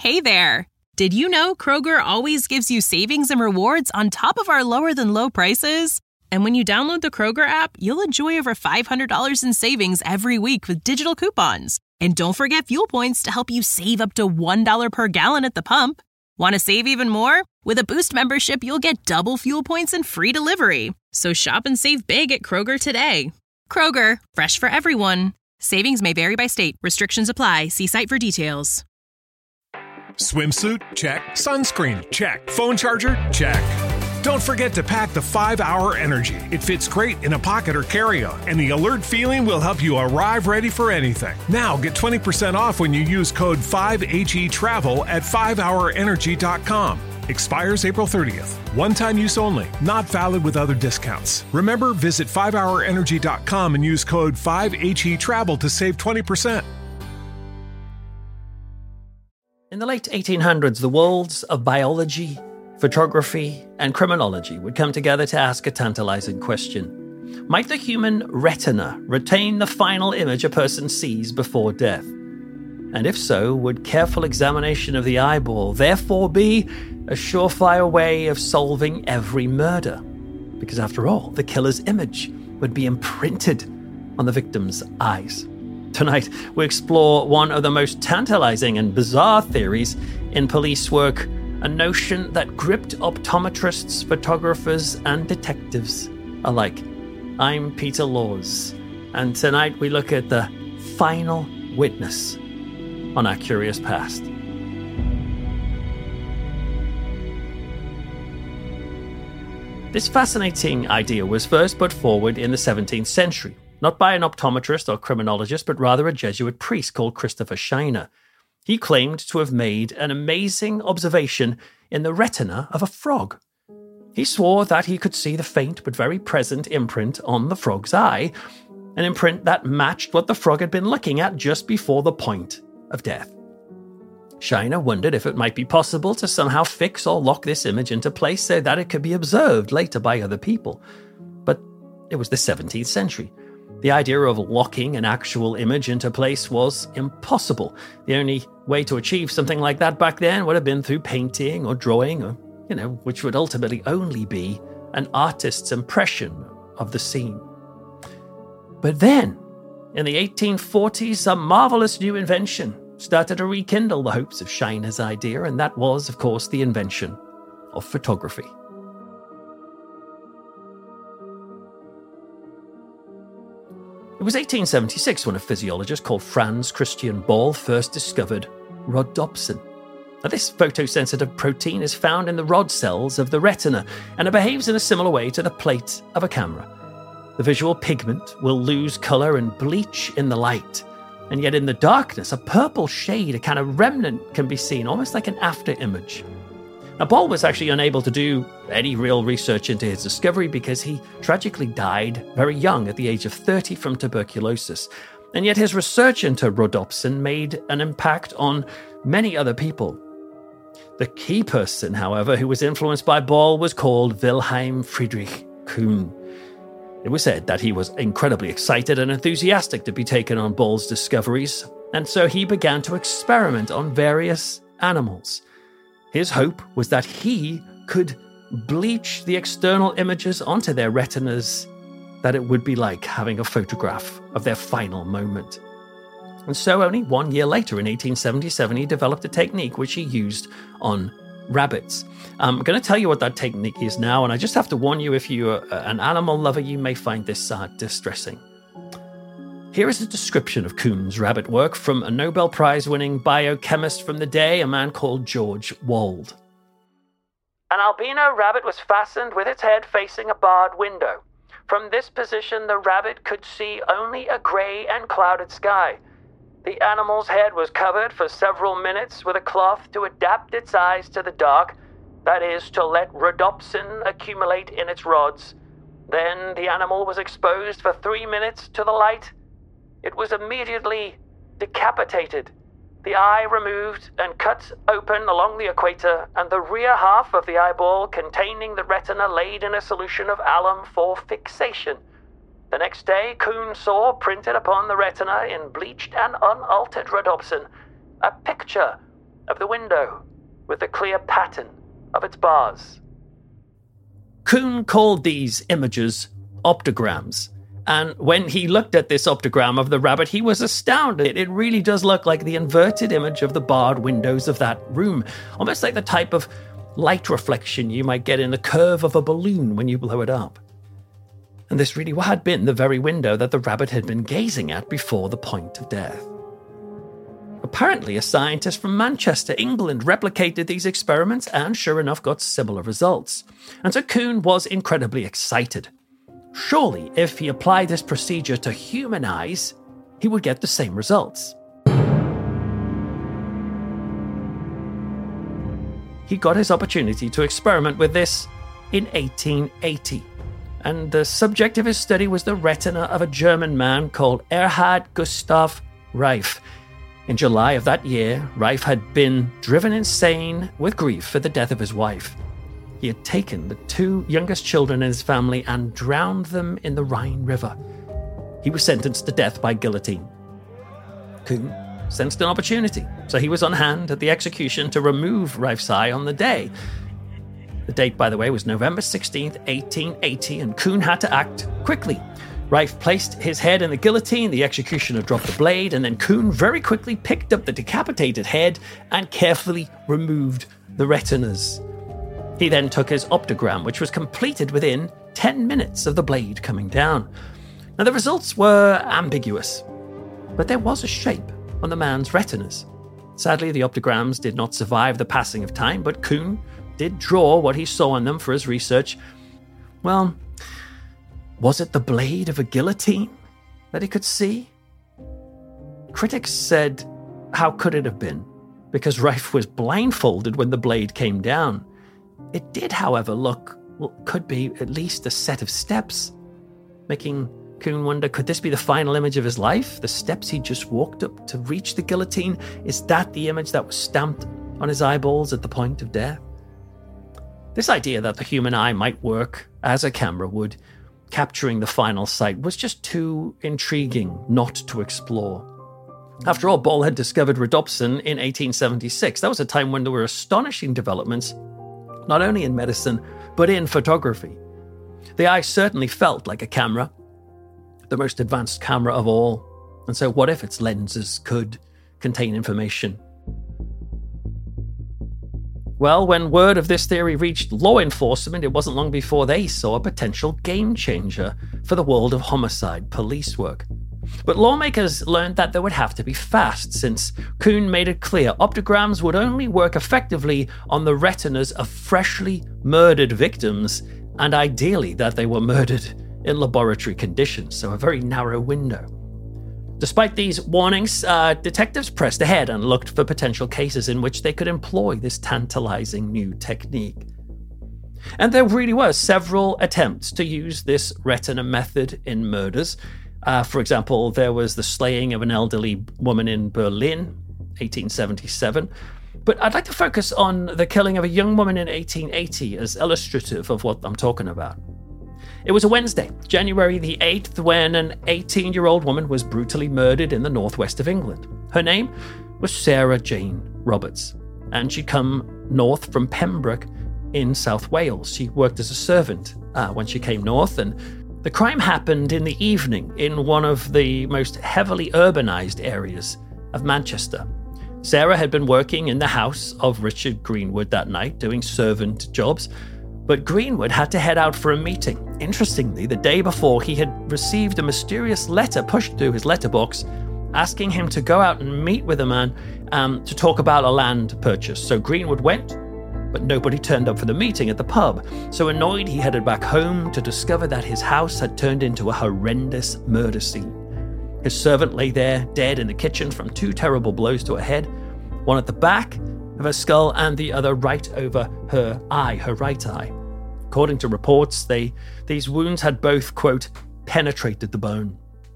Hey there! Did you know Kroger always gives you savings and rewards on top of our lower-than-low prices? And when you download the Kroger app, you'll enjoy over $500 in savings every week with digital coupons. And don't forget fuel points to help you save up to $1 per gallon at the pump. Want to save even more? With a Boost membership, you'll get double fuel points and free delivery. So shop and save big at Kroger today. Kroger, fresh for everyone. Savings may vary by state. Restrictions apply. See site for details. Swimsuit? Check. Sunscreen? Check. Phone charger? Check. Don't forget to pack the 5-Hour Energy. It fits great in a pocket or carry-on, and the alert feeling will help you arrive ready for anything. Now get 20% off when you use code 5HETRAVEL at 5hourenergy.com. Expires April 30th. One-time use only. Not valid with other discounts. Remember, visit 5hourenergy.com and use code 5HETRAVEL to save 20%. In the late 1800s, the worlds of biology, photography, and criminology would come together to ask a tantalizing question. Might the human retina retain the final image a person sees before death? And if so, would careful examination of the eyeball therefore be a surefire way of solving every murder? Because after all, the killer's image would be imprinted on the victim's eyes. Tonight, we explore one of the most tantalizing and bizarre theories in police work, a notion that gripped optometrists, photographers, and detectives alike. I'm Peter Laws, and tonight we look at the final witness on our curious past. This fascinating idea was first put forward in the 17th century, not by an optometrist or criminologist, but rather a Jesuit priest called Christopher Scheiner. He claimed to have made an amazing observation in the retina of a frog. He swore that he could see the faint but very present imprint on the frog's eye, an imprint that matched what the frog had been looking at just before the point of death. Scheiner wondered if it might be possible to somehow fix or lock this image into place so that it could be observed later by other people. But it was the 17th century. The idea of locking an actual image into place was impossible. The only way to achieve something like that back then would have been through painting or drawing, or, which would ultimately only be an artist's impression of the scene. But then, in the 1840s, a marvelous new invention started to rekindle the hopes of Scheiner's idea, and that was, of course, the invention of photography. It was 1876 when a physiologist called Franz Christian Ball first discovered rhodopsin. Now, this photosensitive protein is found in the rod cells of the retina, and it behaves in a similar way to the plate of a camera. The visual pigment will lose color and bleach in the light, and yet in the darkness, a purple shade, a kind of remnant, can be seen, almost like an after image. Now, Ball was actually unable to do any real research into his discovery because he tragically died very young at the age of 30 from tuberculosis. And yet his research into rhodopsin made an impact on many other people. The key person, however, who was influenced by Ball was called Wilhelm Friedrich Kuhn. It was said that he was incredibly excited and enthusiastic to be taken on Ball's discoveries, and so he began to experiment on various animals. His hope was that he could bleach the external images onto their retinas, that it would be like having a photograph of their final moment. And so only 1 year later, in 1877, he developed a technique which he used on rabbits. I'm going to tell you what that technique is now, and I just have to warn you, if you're an animal lover, you may find this distressing. Here is a description of Kuhn's rabbit work from a Nobel Prize-winning biochemist from the day, a man called George Wald. An albino rabbit was fastened with its head facing a barred window. From this position, the rabbit could see only a grey and clouded sky. The animal's head was covered for several minutes with a cloth to adapt its eyes to the dark, that is, to let rhodopsin accumulate in its rods. Then the animal was exposed for 3 minutes to the light. It was immediately decapitated, the eye removed and cut open along the equator, and the rear half of the eyeball containing the retina laid in a solution of alum for fixation. The next day, Kuhn saw printed upon the retina in bleached and unaltered rhodopsin a picture of the window with the clear pattern of its bars. Kuhn called these images optograms, and when he looked at this optogram of the rabbit, he was astounded. It really does look like the inverted image of the barred windows of that room, almost like the type of light reflection you might get in the curve of a balloon when you blow it up. And this really had been the very window that the rabbit had been gazing at before the point of death. Apparently, a scientist from Manchester, England, replicated these experiments and, sure enough, got similar results. And so Kuhn was incredibly excited. Surely, if he applied this procedure to human eyes, he would get the same results. He got his opportunity to experiment with this in 1880. And the subject of his study was the retina of a German man called Erhard Gustav Reif. In July of that year, Reif had been driven insane with grief for the death of his wife. He had taken the two youngest children in his family and drowned them in the Rhine River. He was sentenced to death by guillotine. Kuhn sensed an opportunity, so he was on hand at the execution to remove Reif's eye on the day. The date, by the way, was November 16th, 1880, and Kuhn had to act quickly. Reif placed his head in the guillotine, the executioner dropped the blade, and then Kuhn very quickly picked up the decapitated head and carefully removed the retinas. He then took his optogram, which was completed within 10 minutes of the blade coming down. Now, the results were ambiguous, but there was a shape on the man's retinas. Sadly, the optograms did not survive the passing of time, but Kuhn did draw what he saw on them for his research. Well, was it the blade of a guillotine that he could see? Critics said, how could it have been? Because Reif was blindfolded when the blade came down. It did, however, look, could be at least a set of steps, making Kuhn wonder, could this be the final image of his life? The steps he just walked up to reach the guillotine? Is that the image that was stamped on his eyeballs at the point of death? This idea that the human eye might work as a camera would, capturing the final sight, was just too intriguing not to explore. After all, Boll had discovered rhodopsin in 1876. That was a time when there were astonishing developments, not only in medicine, but in photography. The eye certainly felt like a camera, the most advanced camera of all. And so what if its lenses could contain information? Well, when word of this theory reached law enforcement, it wasn't long before they saw a potential game changer for the world of homicide police work. But lawmakers learned that they would have to be fast, since Kuhn made it clear optograms would only work effectively on the retinas of freshly murdered victims, and ideally that they were murdered in laboratory conditions, so a very narrow window. Despite these warnings, detectives pressed ahead and looked for potential cases in which they could employ this tantalizing new technique. And there really were several attempts to use this retina method in murders. For example, there was the slaying of an elderly woman in Berlin, 1877. But I'd like to focus on the killing of a young woman in 1880 as illustrative of what I'm talking about. It was a Wednesday, January the 8th, when an 18-year-old woman was brutally murdered in the northwest of England. Her name was Sarah Jane Roberts, and she'd come north from Pembroke in South Wales. She worked as a servant when she came north, and the crime happened in the evening in one of the most heavily urbanized areas of Manchester. Sarah had been working in the house of Richard Greenwood that night, doing servant jobs, but Greenwood had to head out for a meeting. Interestingly, the day before, he had received a mysterious letter pushed through his letterbox asking him to go out and meet with a man to talk about a land purchase. So Greenwood went, but nobody turned up for the meeting at the pub. So annoyed, he headed back home to discover that his house had turned into a horrendous murder scene. His servant lay there, dead in the kitchen from two terrible blows to her head, one at the back of her skull and the other right over her eye, her right eye. According to reports, these wounds had both, quote, penetrated the bone.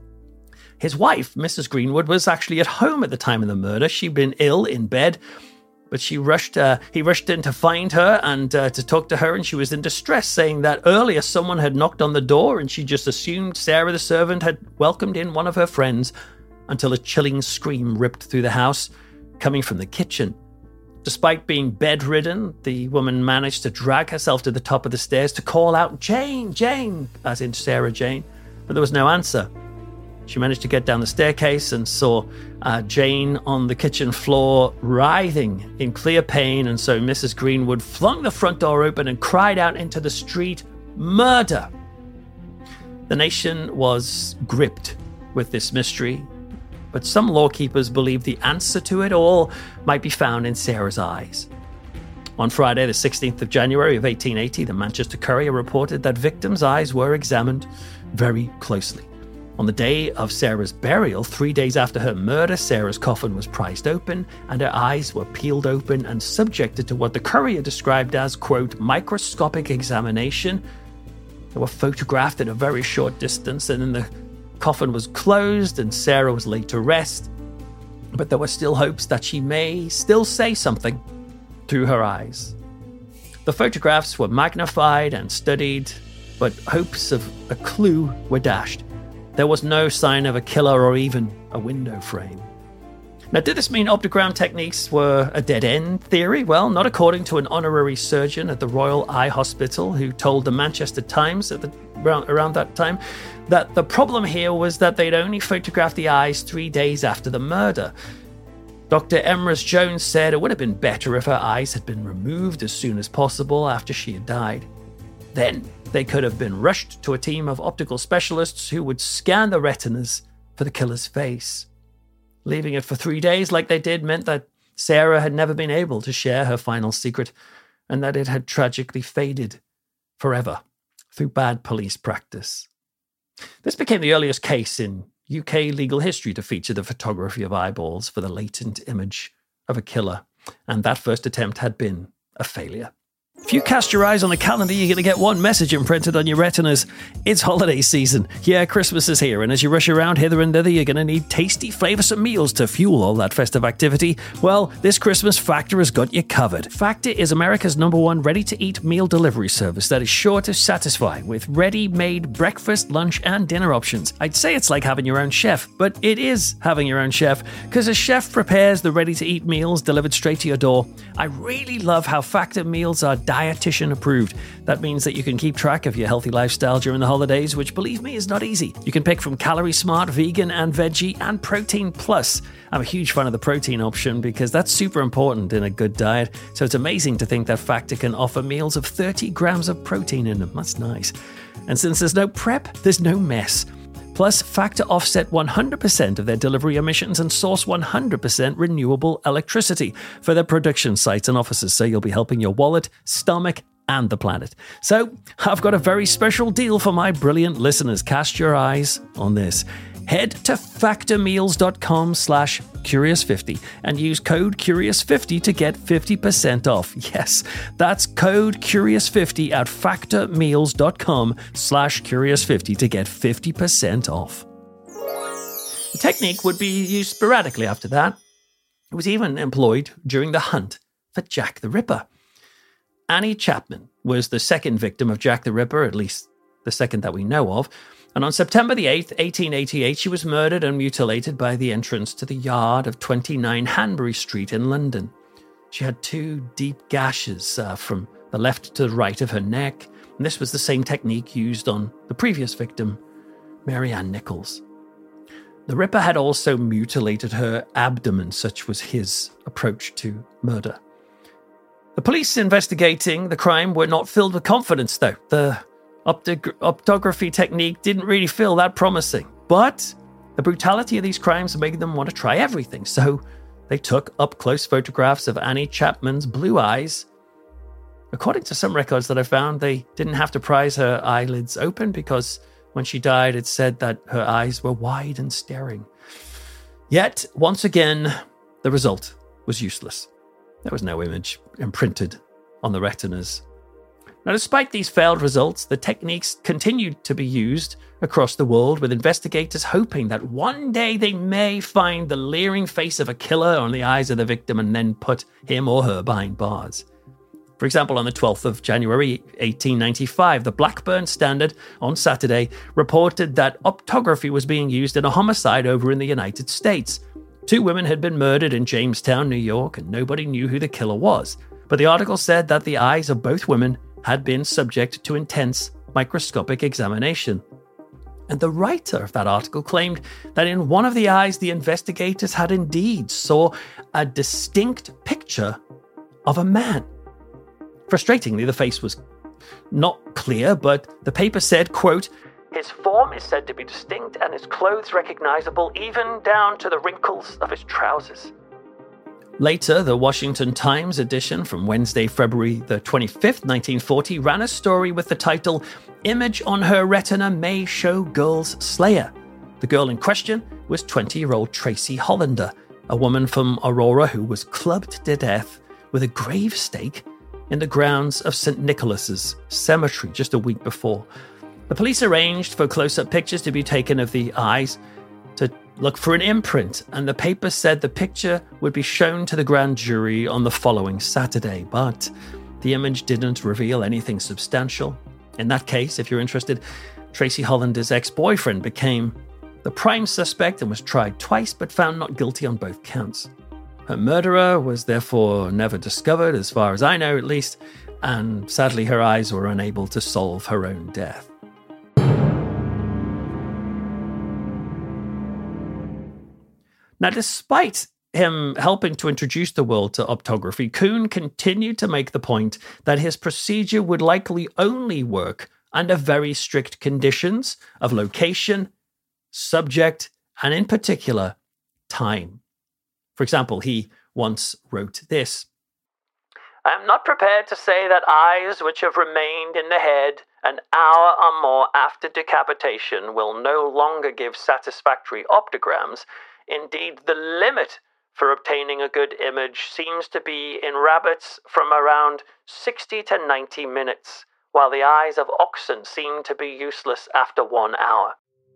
His wife, Mrs. Greenwood, was actually at home at the time of the murder. She'd been ill in bed, but he rushed in to find her and to talk to her, and she was in distress, saying that earlier someone had knocked on the door and she just assumed Sarah the servant had welcomed in one of her friends, until a chilling scream ripped through the house, coming from the kitchen. Despite being bedridden, the woman managed to drag herself to the top of the stairs to call out, "Jane, Jane," as in Sarah Jane, but there was no answer. She managed to get down the staircase and saw Jane on the kitchen floor writhing in clear pain, and so Mrs. Greenwood flung the front door open and cried out into the street, "Murder!" The nation was gripped with this mystery, but some lawkeepers believed the answer to it all might be found in Sarah's eyes. On Friday, the 16th of January of 1880, the Manchester Courier reported that victims' eyes were examined very closely. On the day of Sarah's burial, 3 days after her murder, Sarah's coffin was prized open and her eyes were peeled open and subjected to what the Courier described as, quote, "microscopic examination." They were photographed at a very short distance, and then the coffin was closed and Sarah was laid to rest. But there were still hopes that she may still say something through her eyes. The photographs were magnified and studied, but hopes of a clue were dashed. There was no sign of a killer or even a window frame. Now, did this mean optogram techniques were a dead-end theory? Well, not according to an honorary surgeon at the Royal Eye Hospital who told the Manchester Times around that time that the problem here was that they'd only photographed the eyes 3 days after the murder. Dr. Emrys Jones said it would have been better if her eyes had been removed as soon as possible after she had died. Then they could have been rushed to a team of optical specialists who would scan the retinas for the killer's face. Leaving it for 3 days like they did meant that Sarah had never been able to share her final secret and that it had tragically faded forever through bad police practice. This became the earliest case in UK legal history to feature the photography of eyeballs for the latent image of a killer, and that first attempt had been a failure. If you cast your eyes on the calendar, you're going to get one message imprinted on your retinas. It's holiday season. Yeah, Christmas is here, and as you rush around hither and thither, you're going to need tasty, flavoursome meals to fuel all that festive activity. Well, this Christmas, Factor has got you covered. Factor is America's #1 ready-to-eat meal delivery service that is sure to satisfy with ready-made breakfast, lunch, and dinner options. I'd say it's like having your own chef, but it is having your own chef, because a chef prepares the ready-to-eat meals delivered straight to your door. I really love how Factor meals are dietitian approved. That means that you can keep track of your healthy lifestyle during the holidays, which, believe me, is not easy. You can pick from Calorie Smart, Vegan and Veggie, and Protein Plus. I'm a huge fan of the protein option because that's super important in a good diet. So it's amazing to think that Factor can offer meals of 30 grams of protein in them. That's nice. And since there's no prep, there's no mess. Plus, Factor offset 100% of their delivery emissions and source 100% renewable electricity for their production sites and offices, so you'll be helping your wallet, stomach, and the planet. So, I've got a very special deal for my brilliant listeners. Cast your eyes on this. Head to factormeals.com/curious50 and use code curious50 to get 50% off. Yes, that's code curious50 at factormeals.com/curious50 to get 50% off. The technique would be used sporadically after that. It was even employed during the hunt for Jack the Ripper. Annie Chapman was the second victim of Jack the Ripper, at least the second that we know of. And on September the 8th, 1888, she was murdered and mutilated by the entrance to the yard of 29 Hanbury Street in London. She had 2 deep gashes from the left to the right of her neck, and this was the same technique used on the previous victim, Mary Ann Nichols. The Ripper had also mutilated her abdomen, such was his approach to murder. The police investigating the crime were not filled with confidence, though. The optography technique didn't really feel that promising, but the brutality of these crimes made them want to try everything, so they took up-close photographs of Annie Chapman's blue eyes. According to some records that I found, they didn't have to prise her eyelids open because when she died, it said that her eyes were wide and staring. Yet, once again, the result was useless. There was no image imprinted on the retinas. Now, despite these failed results, the techniques continued to be used across the world, with investigators hoping that one day they may find the leering face of a killer on the eyes of the victim and then put him or her behind bars. For example, on the 12th of January 1895, the Blackburn Standard on Saturday reported that optography was being used in a homicide over in the United States. 2 women had been murdered in Jamestown, New York, and nobody knew who the killer was. But the article said that the eyes of both women had been subject to intense microscopic examination. And the writer of that article claimed that in one of the eyes, the investigators had indeed saw a distinct picture of a man. Frustratingly, the face was not clear, but the paper said, quote, "His form is said to be distinct and his clothes recognizable even down to the wrinkles of his trousers." Later, the Washington Times edition from Wednesday, February the 25th, 1940, ran a story with the title, "Image on Her Retina May Show Girl's Slayer." The girl in question was 20-year-old Tracy Hollander, a woman from Aurora who was clubbed to death with a grave stake in the grounds of St. Nicholas's Cemetery just a week before. The police arranged for close-up pictures to be taken of the eyes to look for an imprint, and the paper said the picture would be shown to the grand jury on the following Saturday, but the image didn't reveal anything substantial. In that case, if you're interested, Tracy Hollander's ex-boyfriend became the prime suspect and was tried twice, but found not guilty on both counts. Her murderer was therefore never discovered, as far as I know at least, and sadly her eyes were unable to solve her own death. Now, despite him helping to introduce the world to optography, Kuhn continued to make the point that his procedure would likely only work under very strict conditions of location, subject, and in particular, time. For example, he once wrote this: "I am not prepared to say that eyes which have remained in the head an hour or more after decapitation will no longer give satisfactory optograms. Indeed, the limit for obtaining a good image seems to be in rabbits from around 60 to 90 minutes, while the eyes of oxen seem to be useless after 1 hour."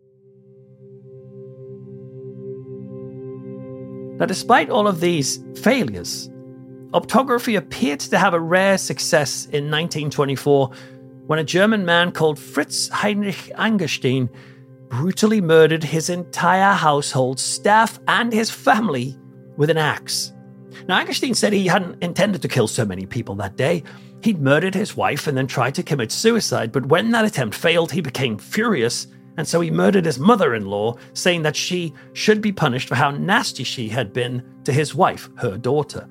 Now, despite all of these failures, optography appeared to have a rare success in 1924 when a German man called Fritz Heinrich Angerstein brutally murdered his entire household, staff, and his family with an axe. Now, Angerstein said he hadn't intended to kill so many people that day. He'd murdered his wife and then tried to commit suicide, but when that attempt failed, he became furious, and so he murdered his mother-in-law, saying that she should be punished for how nasty she had been to his wife, her daughter.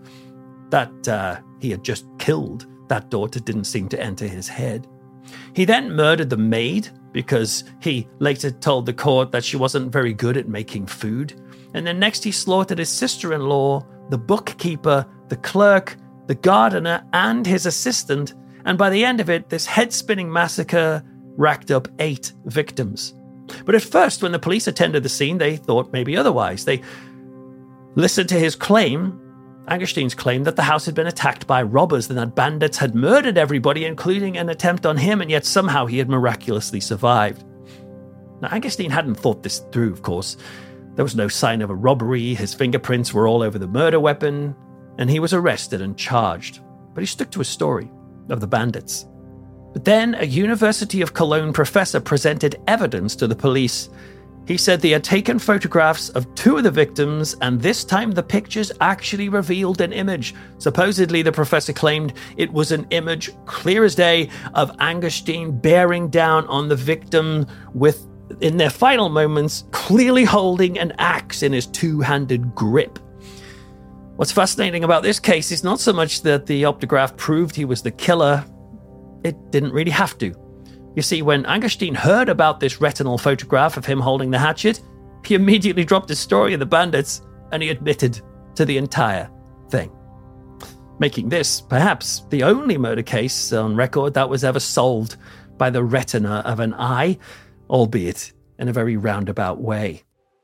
That he had just killed that daughter didn't seem to enter his head. He then murdered the maid because he later told the court that she wasn't very good at making food. And then next he slaughtered his sister-in-law, the bookkeeper, the clerk, the gardener, and his assistant. And by the end of it, this head-spinning massacre racked up 8 victims. But at first, when the police attended the scene, they thought maybe otherwise. They listened to his claim, Angerstein's claim, that the house had been attacked by robbers and that bandits had murdered everybody, including an attempt on him, and yet somehow he had miraculously survived. Now, Angerstein hadn't thought this through, of course. There was no sign of a robbery, his fingerprints were all over the murder weapon, and he was arrested and charged. But he stuck to his story of the bandits. But then a University of Cologne professor presented evidence to the police. He said they had taken photographs of 2 of the victims, and this time the pictures actually revealed an image. Supposedly, the professor claimed it was an image clear as day of Angerstein bearing down on the victim with, in their final moments, clearly holding an axe in his 2-handed grip. What's fascinating about this case is not so much that the optograph proved he was the killer. It didn't really have to. You see, when Angerstein heard about this retinal photograph of him holding the hatchet, he immediately dropped his story of the bandits and he admitted to the entire thing, making this perhaps the only murder case on record that was ever solved by the retina of an eye, albeit in a very roundabout way.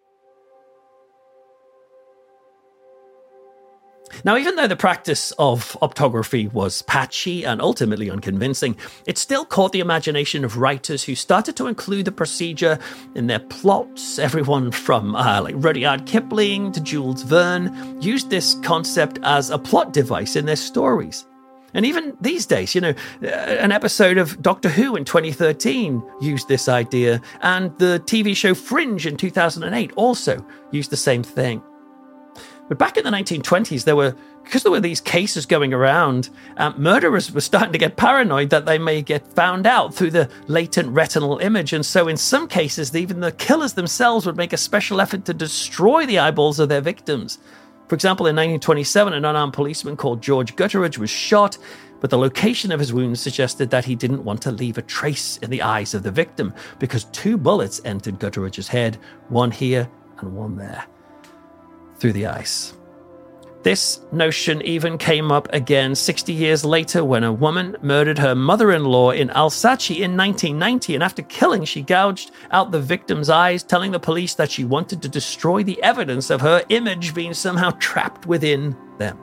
Now, even though the practice of optography was patchy and ultimately unconvincing, it still caught the imagination of writers who started to include the procedure in their plots. Everyone from like Rudyard Kipling to Jules Verne used this concept as a plot device in their stories. And even these days, an episode of Doctor Who in 2013 used this idea, and the TV show Fringe in 2008 also used the same thing. But back in the 1920s, because there were these cases going around, murderers were starting to get paranoid that they may get found out through the latent retinal image. And so in some cases, even the killers themselves would make a special effort to destroy the eyeballs of their victims. For example, in 1927, an unarmed policeman called George Gutteridge was shot, but the location of his wounds suggested that he didn't want to leave a trace in the eyes of the victim because 2 bullets entered Gutteridge's head, one here and one there, through the ice. This notion even came up again 60 years later when a woman murdered her mother-in-law in Alsace in 1990, and after killing, she gouged out the victim's eyes, telling the police that she wanted to destroy the evidence of her image being somehow trapped within them.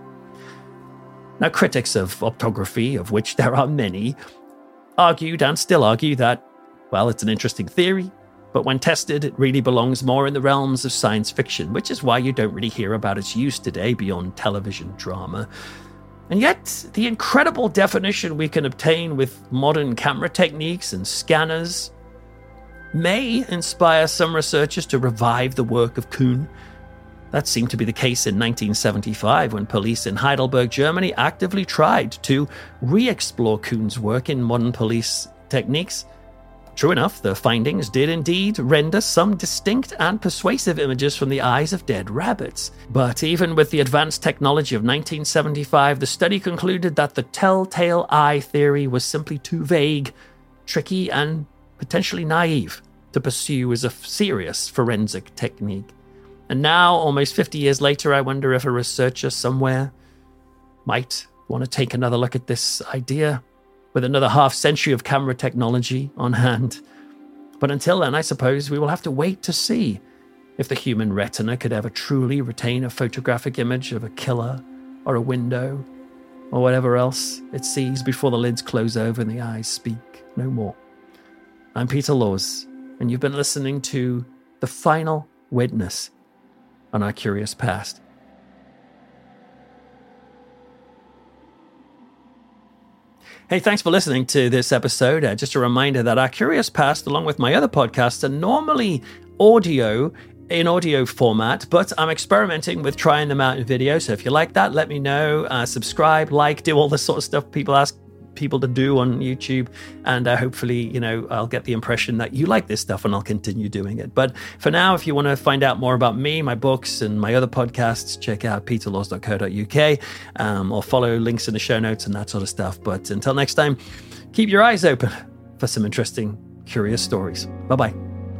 Now, critics of optography, of which there are many, argued and still argue that, well, it's an interesting theory, but when tested, it really belongs more in the realms of science fiction, which is why you don't really hear about its use today beyond television drama. And yet, the incredible definition we can obtain with modern camera techniques and scanners may inspire some researchers to revive the work of Kuhn. That seemed to be the case in 1975 when police in Heidelberg, Germany actively tried to re-explore Kuhn's work in modern police techniques. True enough, the findings did indeed render some distinct and persuasive images from the eyes of dead rabbits. But even with the advanced technology of 1975, the study concluded that the telltale eye theory was simply too vague, tricky, and potentially naive to pursue as a serious forensic technique. And now, almost 50 years later, I wonder if a researcher somewhere might want to take another look at this idea with another half-century of camera technology on hand. But until then, I suppose we will have to wait to see if the human retina could ever truly retain a photographic image of a killer or a window or whatever else it sees before the lids close over and the eyes speak no more. I'm Peter Laws, and you've been listening to The Final Witness on Our Curious Past. Hey, thanks for listening to this episode. Just a reminder that Our Curious Past, along with my other podcasts, are normally in audio format, but I'm experimenting with trying them out in video. So if you like that, let me know. Subscribe, do all the sort of stuff people ask people to do on YouTube, and hopefully, I'll get the impression that you like this stuff and I'll continue doing it. But for now, if you want to find out more about me, my books, and my other podcasts, check out peterlaws.co.uk, or follow links in the show notes and that sort of stuff. But until next time, keep your eyes open for some interesting, curious stories. Bye-bye.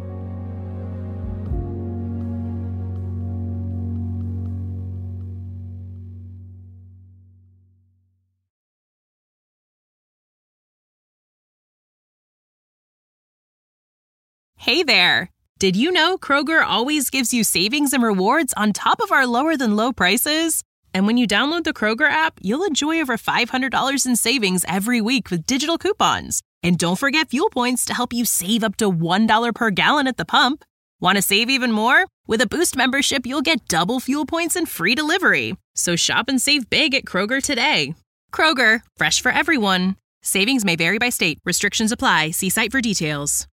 Hey there! Did you know Kroger always gives you savings and rewards on top of our lower-than-low prices? And when you download the Kroger app, you'll enjoy over $500 in savings every week with digital coupons. And don't forget fuel points to help you save up to $1 per gallon at the pump. Want to save even more? With a Boost membership, you'll get double fuel points and free delivery. So shop and save big at Kroger today. Kroger, fresh for everyone. Savings may vary by state. Restrictions apply. See site for details.